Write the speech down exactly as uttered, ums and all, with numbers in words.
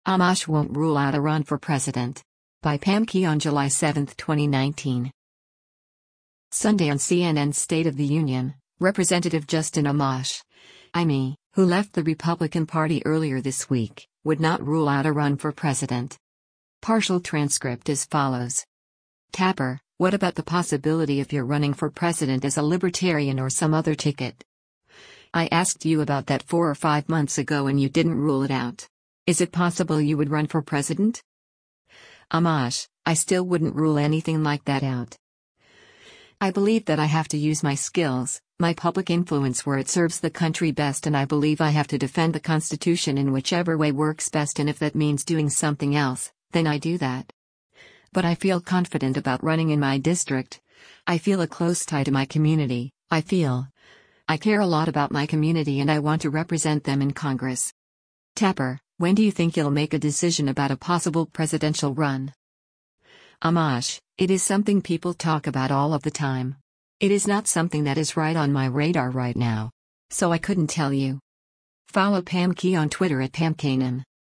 Amash won't rule out a run for president. By Pam Key on July seventh, twenty nineteen. Sunday on C N N's State of the Union, Representative Justin Amash, I M E, who left the Republican Party earlier this week, would not rule out a run for president. Partial transcript as follows. Tapper, what about the possibility if you're running for president as a libertarian or some other ticket? I asked you about that four or five months ago and you didn't rule it out. Is it possible you would run for president? Amash, I still wouldn't rule anything like that out. I believe that I have to use my skills, my public influence where it serves the country best, and I believe I have to defend the Constitution in whichever way works best, and if that means doing something else, then I do that. But I feel confident about running in my district. I feel a close tie to my community. I feel I care a lot about my community and I want to represent them in Congress. Tapper, when do you think you'll make a decision about a possible presidential run? Amash, it is something people talk about all of the time. It is not something that is right on my radar right now. So I couldn't tell you. Follow Pam Key on Twitter at Pam Kanan.